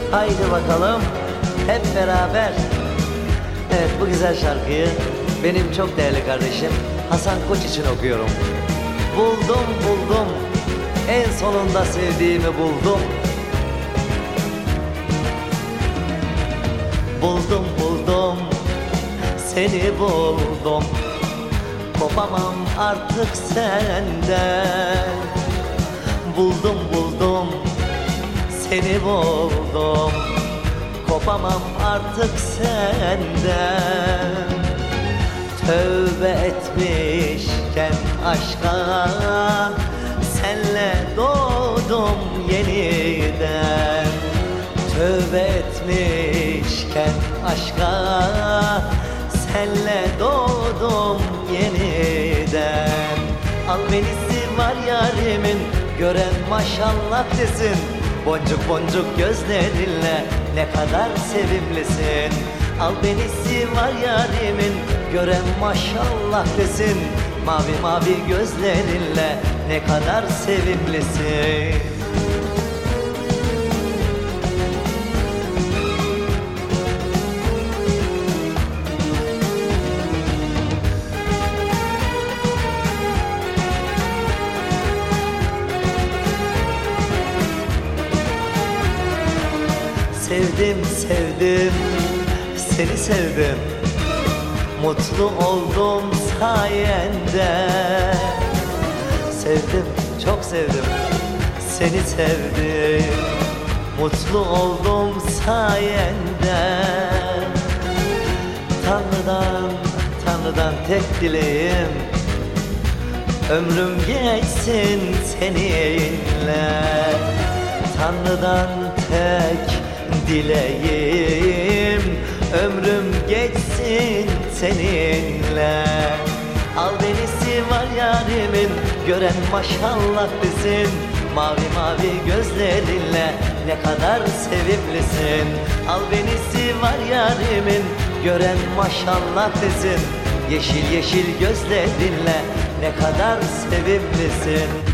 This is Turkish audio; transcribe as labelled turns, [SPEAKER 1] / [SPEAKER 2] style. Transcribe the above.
[SPEAKER 1] Haydi bakalım hep beraber. Evet, bu güzel şarkıyı benim çok değerli kardeşim Hasan Koç için okuyorum. Buldum buldum, en sonunda sevdiğimi buldum. Buldum buldum, seni buldum. Kopamam artık senden. Buldum buldum, seni buldum. Kopamam artık senden. Tövbe etmişken aşka, senle doğdum yeniden. Tövbe etmişken aşka, senle doğdum yeniden. Albenisi var yarimin, gören maşallah desin. Boncuk boncuk gözlerinle ne kadar sevimlisin. Albenisi var yarimin, gören maşallah desin. Mavi mavi gözlerinle ne kadar sevimlisin. Sevdim sevdim, seni sevdim. Mutlu oldum sayende. Sevdim, çok sevdim, seni sevdim. Mutlu oldum sayende. Tanrı'dan, Tanrı'dan tek dileğim, ömrüm geçsin seninle. Tanrı'dan tek dileğim, ömrüm geçsin seninle. Albenisi var yarimin, gören maşallah desin. Mavi mavi gözlerinle ne kadar sevimlisin. Albenisi var yarimin, gören maşallah desin. Yeşil yeşil gözlerinle ne kadar sevimlisin.